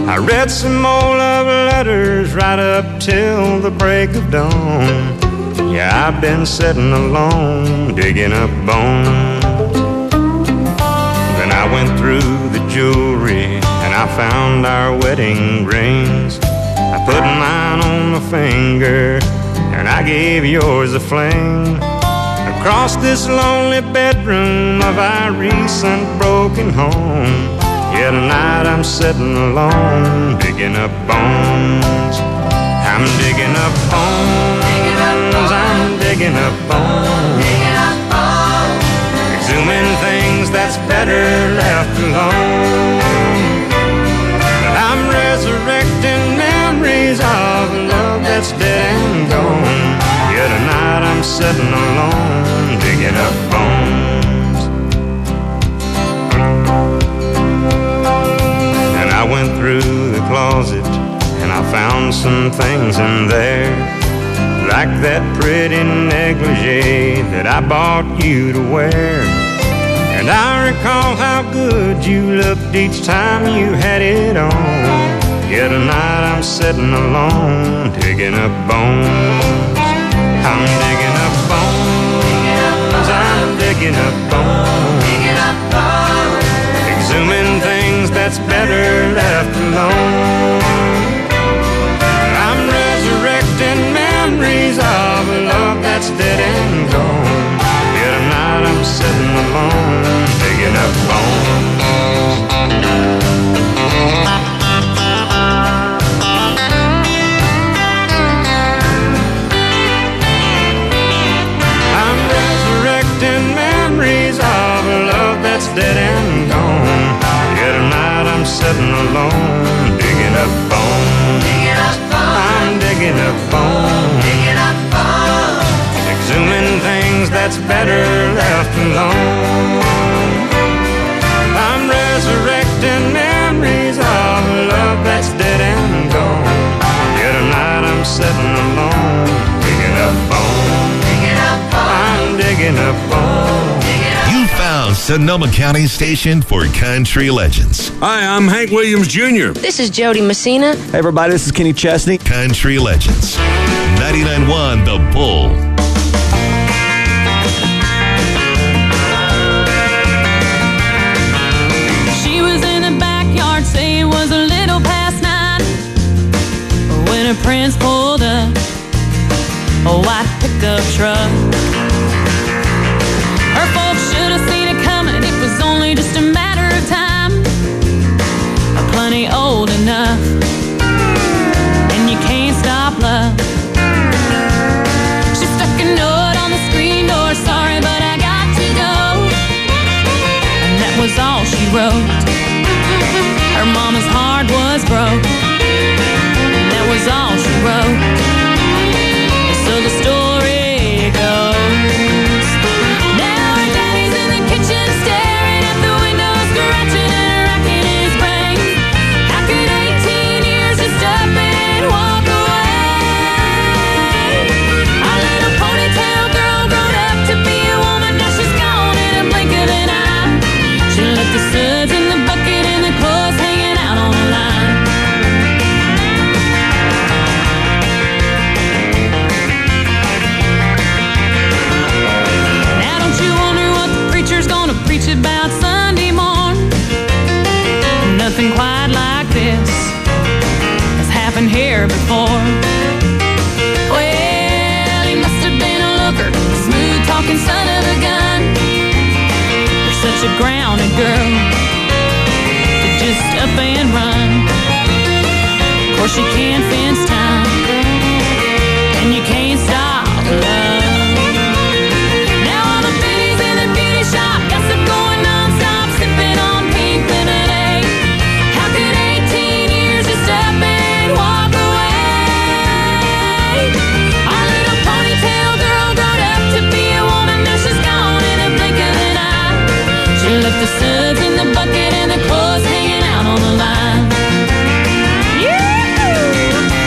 I read some old love letters right up till the break of dawn. Yeah, I've been sitting alone, digging up bones. Then I went through the jewelry and I found our wedding rings. I put mine on my finger and I gave yours a fling. Across this lonely bedroom of our recent broken home. Yeah, tonight I'm sitting alone, digging up bones. I'm digging up bones. I'm digging up bones. Exhuming things that's better left alone. But I'm resurrecting memories of love that's dead and gone. Yeah, tonight I'm sitting alone, digging up bones. And I went through the closet and I found some things in there, like that pretty negligee that I bought you to wear. And I recall how good you looked each time you had it on. Yeah, tonight I'm sitting alone, digging up bones. I'm digging up bones. I'm digging up bones. Exhuming things that's better left alone. I'm resurrecting memories of a love that's dead and gone. Yeah, tonight I'm sitting alone, digging up bones. I'm resurrecting memories of a love that's dead and gone. Yeah, tonight I'm sitting alone, digging up bones. I'm digging up bones. Exhuming things that's better left alone. I'm resurrecting memories of a love that's dead and gone. Yeah, tonight I'm sitting alone, digging up bones. I'm digging up bones. You found Sonoma County's station for country legends. Hi, I'm Hank Williams Jr. This is Jody Messina. Hey everybody, this is Kenny Chesney. Country legends. 99.1 The Bull. She was in the backyard, say it was a little past 9, when her prince pulled up a white pickup truck. Her folks should have seen it coming, it was only just a matter of time. Plenty old enough, and you can't stop love. She stuck a note on the screen door, sorry but I got to go. And that was all she wrote. Her mama's heart was broke, and that was all she wrote. So the story goes, now her daddy's in the kitchen staring at the window, scratching and racking his brain. How could 18 years just up and walk away? Our little ponytail girl grown up to be a woman, now she's gone in a blink of an eye. She left the suds in the bucket and the clothes hanging out on the line. Now don't you wonder what the preacher's gonna preach about Sunday morn? Nothing quite like this has happened here before. Well, he must have been a looker, a smooth-talking son of a gun. You're such a grounded girl to just up and run. Of course you can't fence time, and you can't stop love. Now all the biddies in the beauty shop gossip going non-stop, sipping on pink lemonade. How could 18 years just up and walk away? Our little ponytail girl grown up to be a woman, now she's gone in a blink of an eye. She left the suds in the bucket and the clothes hanging out on the line. Yeah!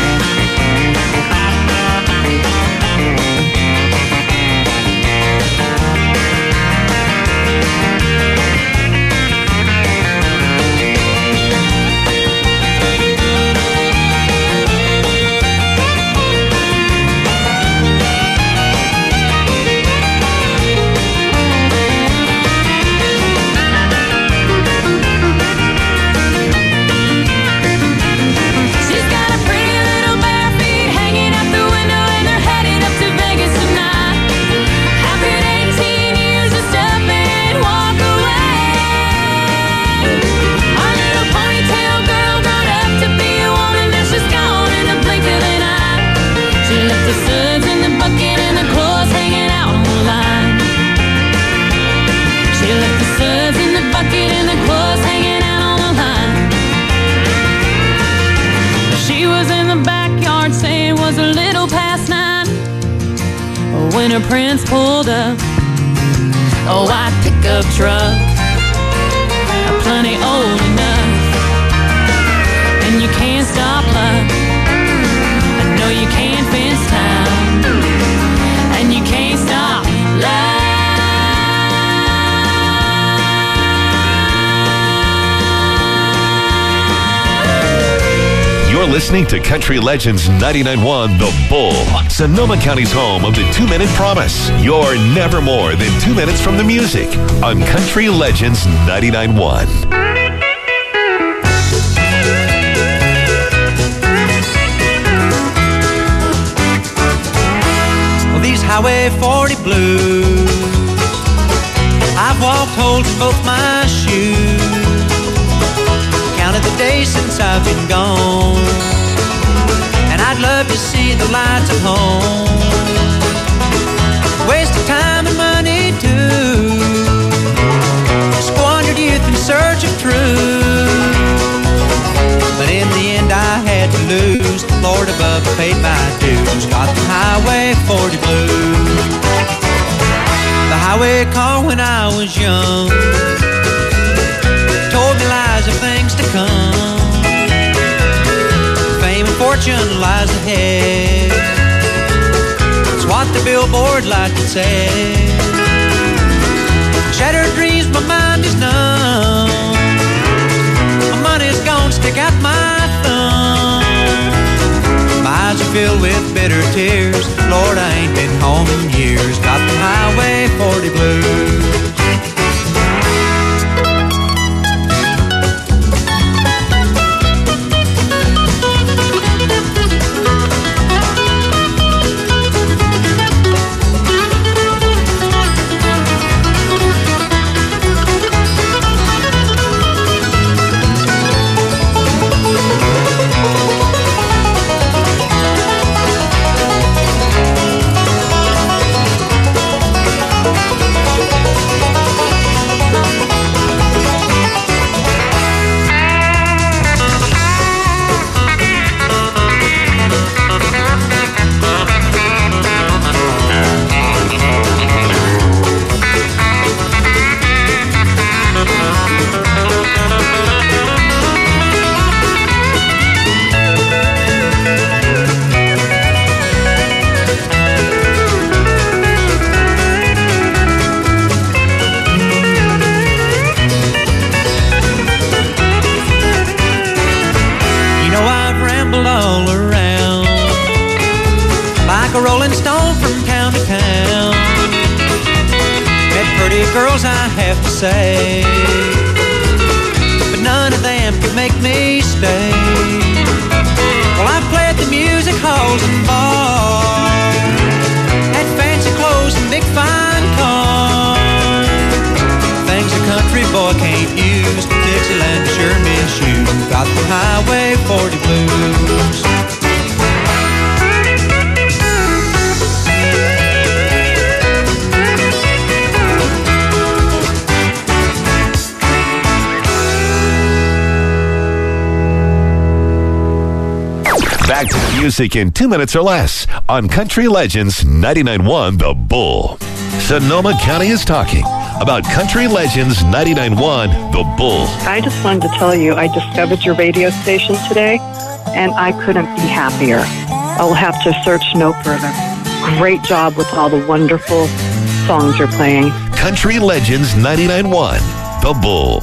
when her prince pulled up. Oh, white pickup truck, plenty old enough. And you can't stop luck. I know you can't fence time. And you can't stop love. You're listening to Country Legends 99.1 The Bull, Sonoma County's home of the 2-Minute Promise. You're never more than 2 minutes from the music on Country Legends 99.1. Well, these Highway 40 blues, I've walked holes in both my shoes. Counted the days since I've been gone, and I'd love to see the lights at home. Wasted time and money too, squandered youth in search of truth. But in the end I had to lose. Lord above paid my dues. Got the Highway 40 blues. The highway car when I was young told me lies of things to come. Fame and fortune lies ahead. It's what the billboard light would say. Shattered dreams, my mind is numb. My money's gone, stick out my thumb. My eyes are filled with bitter tears. Lord, I ain't been home in years. Got the Highway 40 blues. Girls, I have to say, but none of them could make me stay. Well, I've played the music halls and bars, had fancy clothes and big fine cars, things a country boy can't use. Dixieland sure miss you. Got the Highway 40 blues. Back to the music in 2 minutes or less on Country Legends 99.1 The Bull. Sonoma County is talking about Country Legends 99.1 The Bull. I just wanted to tell you I discovered your radio station today, and I couldn't be happier. I'll have to search no further. Great job with all the wonderful songs you're playing. Country Legends 99.1 The Bull.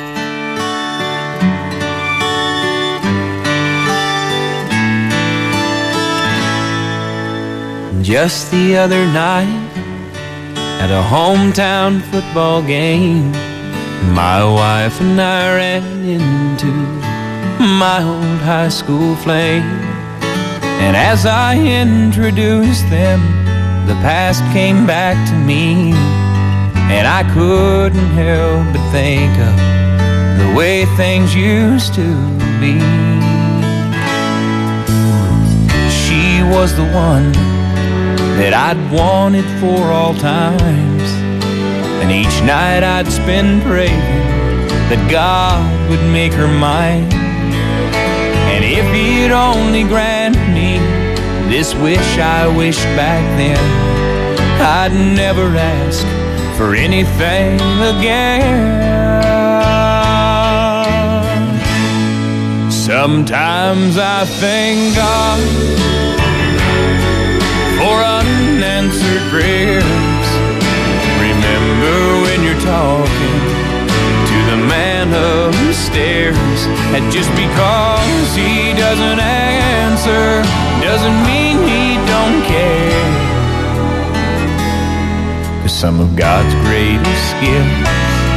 Just the other night, at a hometown football game, my wife and I ran into my old high school flame. And as I introduced them, the past came back to me, and I couldn't help but think of the way things used to be. She was the one that I'd wanted for all times, and each night I'd spend praying that God would make her mine. And if He'd only grant me this wish I wished back then, I'd never ask for anything again. Sometimes I thank God for unanswered prayers. Remember when you're talking to the man upstairs, and just because he doesn't answer doesn't mean he don't care. 'Cause some of God's greatest gifts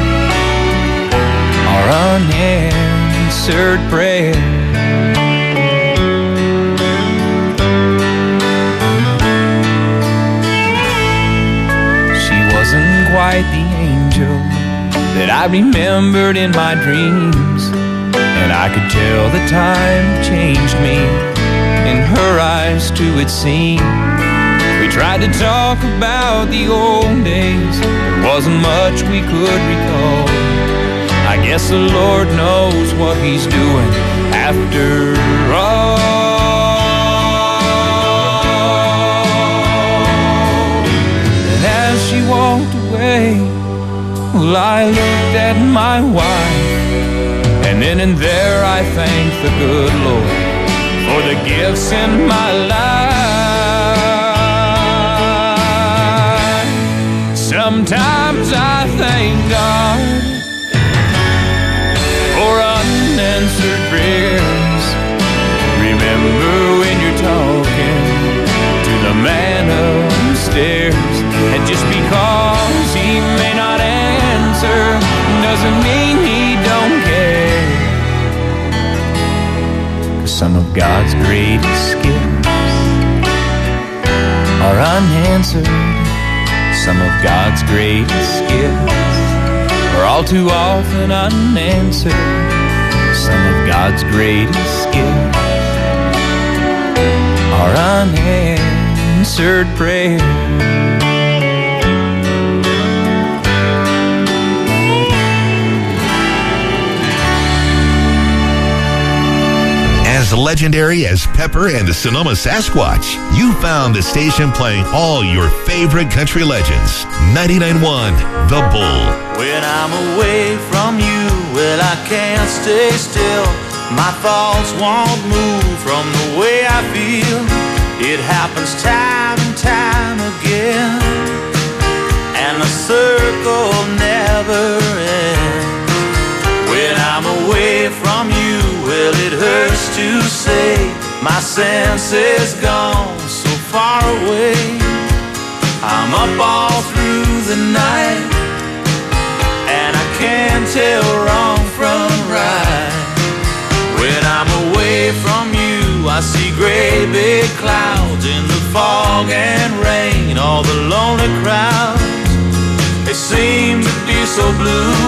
are unanswered prayer. She wasn't quite the angel that I remembered in my dreams, and I could tell the time changed me. In her eyes too it seemed. We tried to talk about the old days. There wasn't much we could recall. I guess the Lord knows what He's doing after all. And as she walked away, well, I looked at my wife, and then and there I thanked the good Lord for the gifts in my life. Sometimes I thank God for unanswered prayers. Remember when you're talking to the man upstairs, and just because he may not answer doesn't mean he don't care. 'Cause some of God's greatest gifts are unanswered. Some of God's greatest gifts are all too often unanswered. Some of God's greatest gifts are unanswered prayer. As legendary as Pepper and the Sonoma Sasquatch, you found the station playing all your favorite country legends. 99.1 The Bull. When I'm away from you, well, I can't stay still. My thoughts won't move from the way I feel. It happens time and time again, and the circle never ends. When I'm away from you, well, it hurts to say my sense is gone so far away. I'm up all through the night, and I can't tell wrong from right. When I'm away from you, I see gray big clouds in the fog and rain. All the lonely crowds, they seem to be so blue.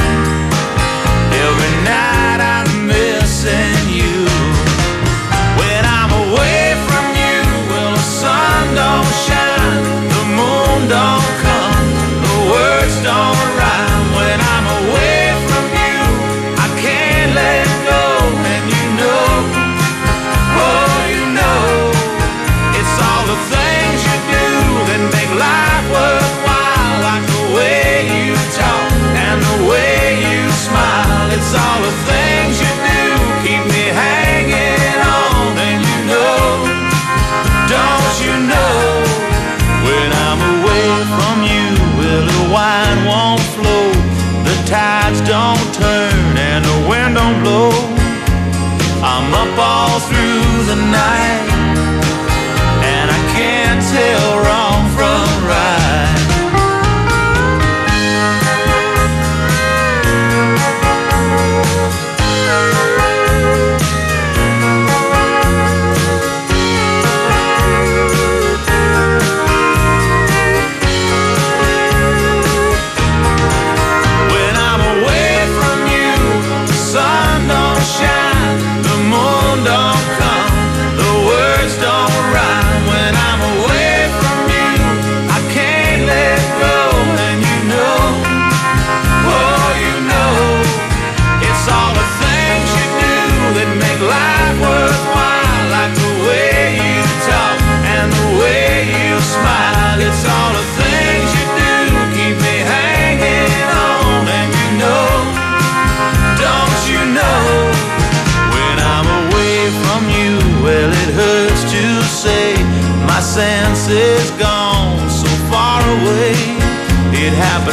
Every night I'm missing you. When I'm away from you, well, the sun don't shine, the moon don't come, the words don't rhyme. When I'm away from you, I can't let go, and you know, oh, you know, it's all the things you do that make life worthwhile, like the way you talk and the way you smile. It's all the things you do keep me hanging on, and you know, don't you know, when I'm away from you, well, the wine won't flow, the tides don't turn, and the wind don't blow. I'm up all through the night, and I can't tell wrong from right. When I'm away from you, the sun don't shine, the moon don't come, the words don't rhyme. When I'm away from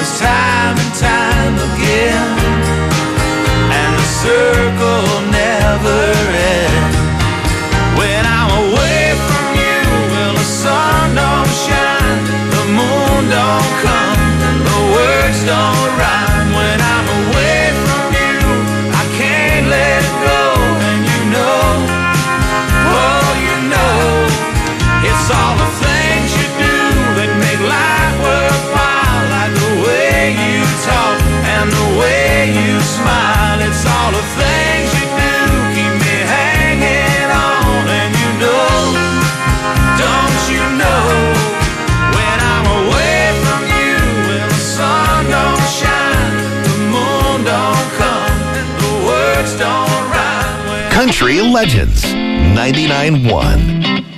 this time and time again, and the circle never ends. When I'm away from you, well, the sun don't shine, the moon don't come, and the words don't rhyme. When I'm away from you, I can't let go, and you know, oh, you know, it's all the things you do that make life worthwhile, like the way you talk and the way you smile. It's all the things you do keep me hanging on, and you know, don't you know, when I'm away from you, well, the sun don't shine, the moon don't come, and the words don't rhyme. Country Legends 99.1.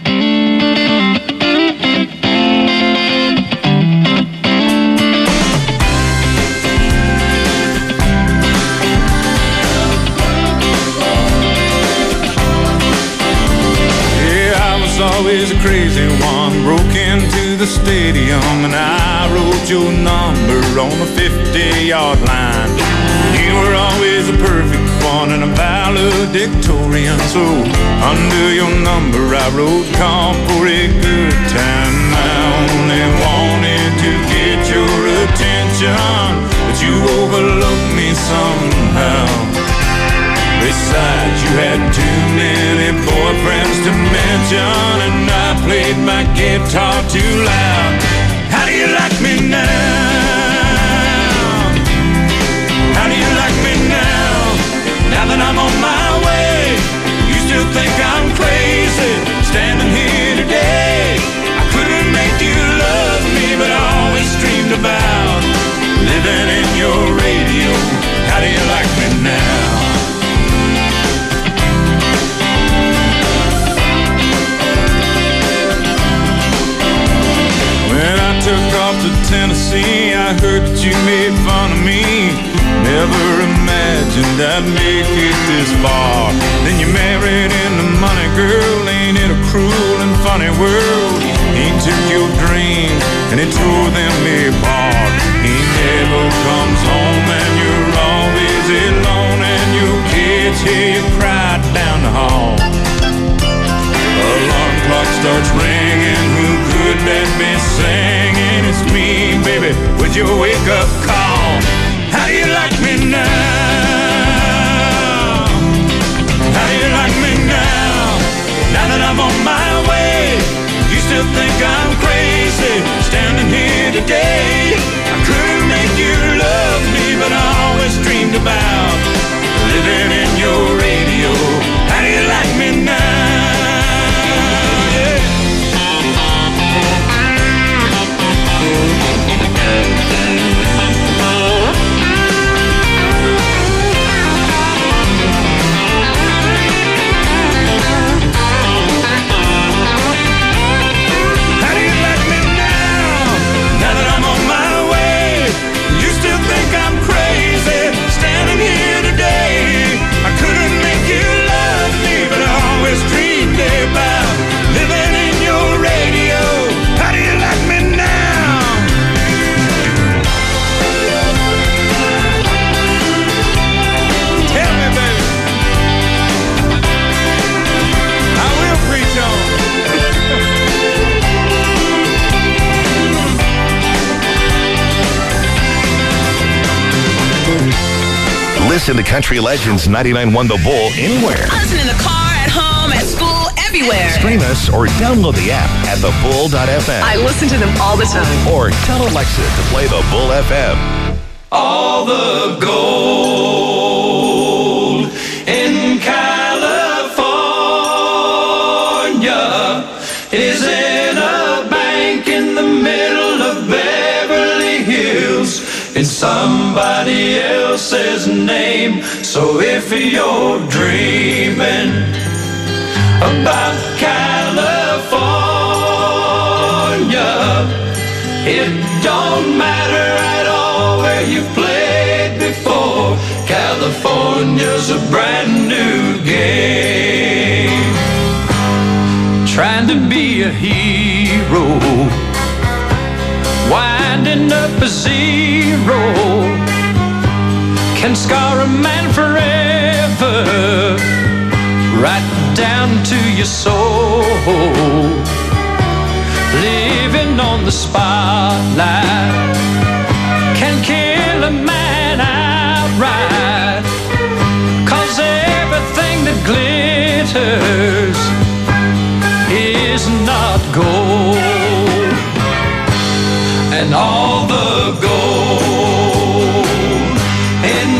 Always a crazy one, broke into the stadium and I wrote your number on the 50-yard line. You were always a perfect one and a valedictorian, so under your number I wrote call for a good time. I only wanted to get your attention, but you overlooked me somehow. Besides, you had too many boyfriends to mention, and I played my guitar too loud. How do you like me now? How do you like me now? Now that I'm on my way, you still think I'm crazy, standing here today. I couldn't make you love me, but I always dreamed about living in your radio. How do you like me now? Took off to Tennessee, I heard that you made fun of me. Never imagined I'd make it this far. Then you married into money, girl. Ain't it a cruel and funny world? He took your dreams and he tore them apart. He never comes home and you're always alone, and your kids hear you cry down the hall. Alarm clock starts ringing, who could that be singing? It's me, baby, with your wake-up call. How do you like me now? How do you like me now? Now that I'm on my way, you still think I'm crazy, standing here today. I couldn't make you love me, but I always dreamed about living in your radio. How do you like me now? Listen to Country Legends 99.1 The Bull anywhere. Listen in the car, at home, at school, everywhere. Stream us or download the app at thebull.fm. I listen to them all the time. Or tell Alexa to play The Bull FM. All the gold in California is in a bank in the middle of Beverly Hills. It's somebody else's name. So if you're dreaming about California, it don't matter at all where you've played before. California's a brand new game. Trying to be a hero, wind winding up a zero can scar a man forever, right down to your soul. Living on the spotlight can kill a man outright, 'cause everything that glitters is not gold. And all the gold in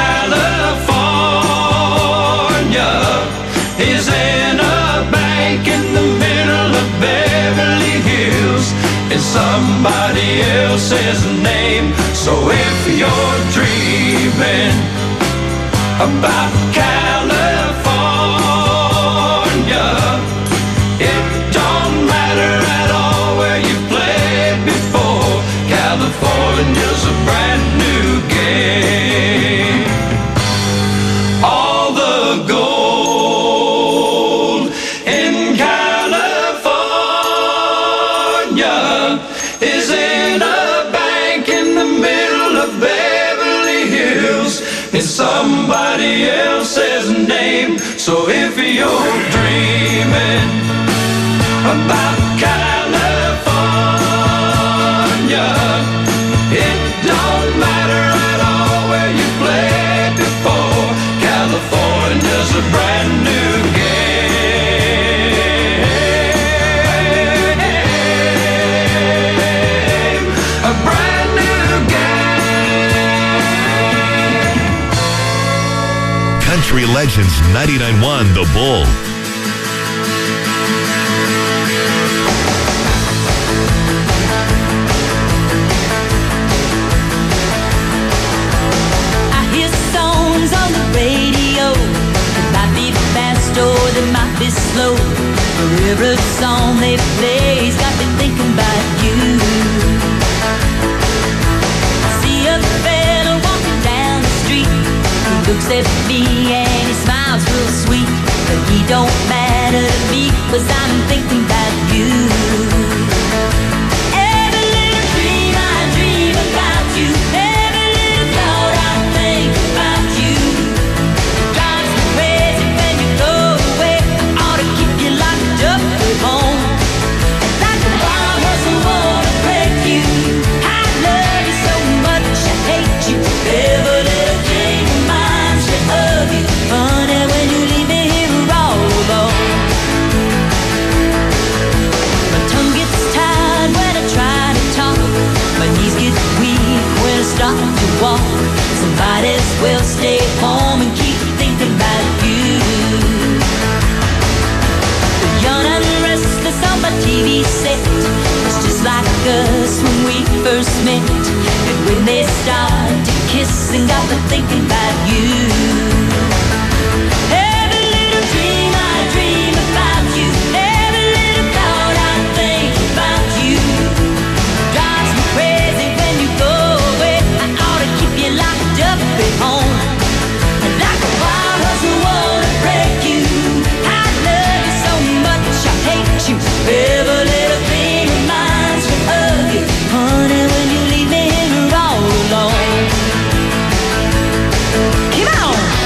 California is in a bank in the middle of Beverly Hills in somebody else's name. So if you're dreaming about California, it don't matter at all where you played before. California's a brand new game. All the gold in California is in a bank in the middle of Beverly Hills in somebody else's name. So if you're dreaming about California, it don't matter at all where you played before. California's a brand new game. A brand new game. Country Legends 99.1 The Bull. They might be slow, but every song they play's got me thinking about you. I see a fella walking down the street. He looks at me and he smiles real sweet, but he don't matter to me, 'cause I'm thinking about you. Every little dream I dream about you, every little thought I think about you. Drives me crazy when you go away. I ought to keep you locked up at home. Like a wild hustle, wanna break you. I love you so much, I hate you. Every little thing reminds me of you. Funny when you leave me here all alone. My tongue gets tired when I try to talk. My knees get weak when I start to walk. So might as well stay home and keep thinking about you. Young and restless on my TV set. It's just like us when we first met. And when they start to kiss and got me thinking about you. Every little dream I dream about you. Every little thought I think about you. Drives me crazy when you go away. I ought to keep you locked up at home. Like a wild hustle, wanna break you. I love you so much, I hate you. Every little thing reminds me of you. Honey, when you leave me here all alone. Come on!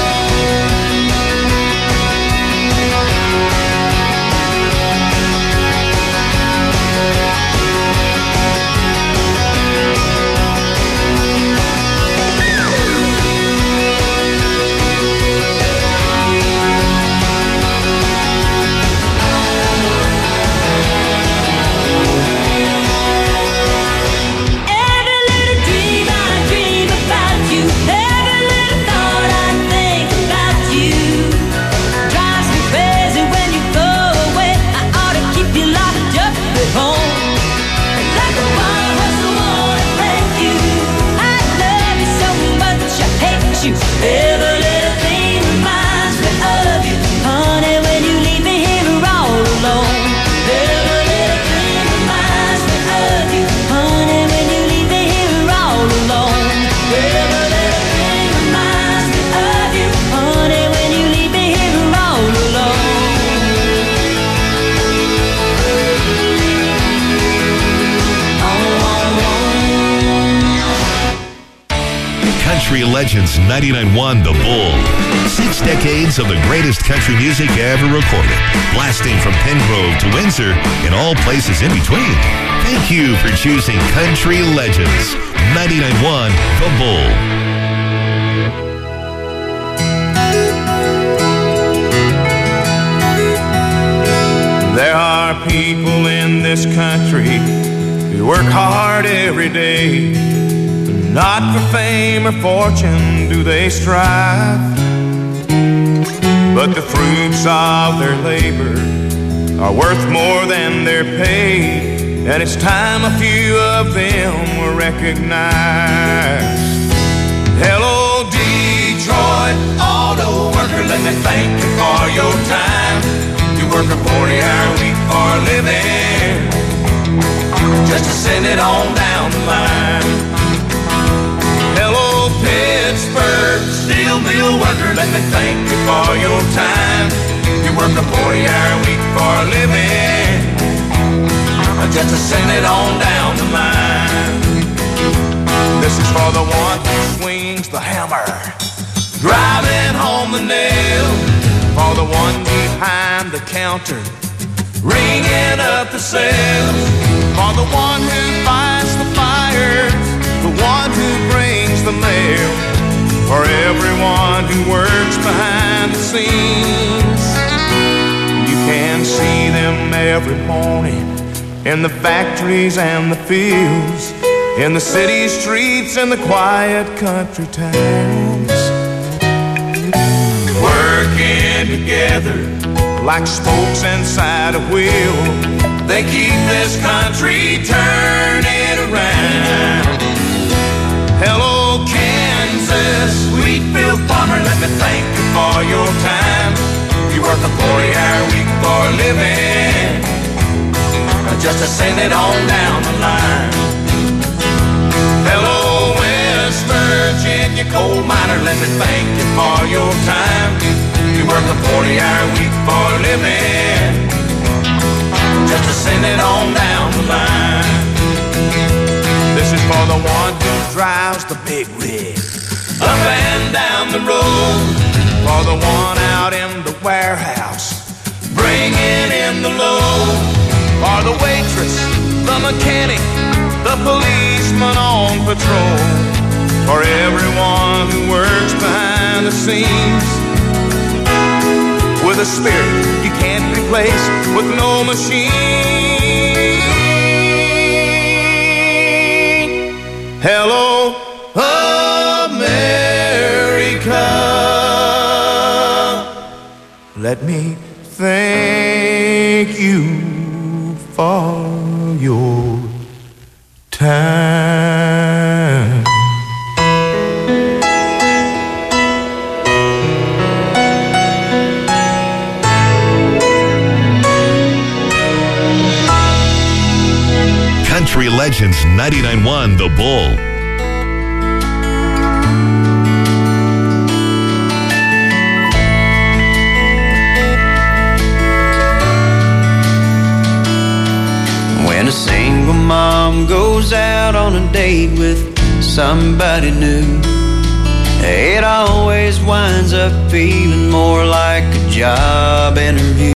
Legends 99.1 The Bull. 6 decades of the greatest country music ever recorded. Blasting from Pengrove to Windsor and all places in between. Thank you for choosing Country Legends 99.1 The Bull. There are people in this country who work hard every day. Not for fame or fortune do they strive, but the fruits of their labor are worth more than their pay, and it's time a few of them were recognized. Hello, Detroit auto worker, let me thank you for your time. You work a 40-hour week for a living, just to send it on down the line. Hello, Pittsburgh steel mill worker, let me thank you for your time. You work a 40-hour week for a living, just to send it on down the line. This is for the one who swings the hammer, driving home the nail. For the one behind the counter, ringing up the sales. For the one who fights the fires, the one who brings the mail. For everyone who works behind the scenes. You can see them every morning in the factories and the fields, in the city streets and the quiet country towns, working together like spokes inside a wheel. They keep this country turning around. Hello, Kansas wheatfield farmer, let me thank you for your time. You work a 40-hour week for a living, just to send it on down the line. Hello, West Virginia coal miner, let me thank you for your time. You work a 40-hour week for a living, just to send it on down the line. This is for the one who drives the big rig up and down the road. For the one out in the warehouse, bringing in the load. For the waitress, the mechanic, the policeman on patrol. For everyone who works behind the scenes, with a spirit you can't replace with no machine. Hello, America. Let me thank you for your time. Country Legends 99.1 The Bull. When a single mom goes out on a date with somebody new, it always winds up feeling more like a job interview.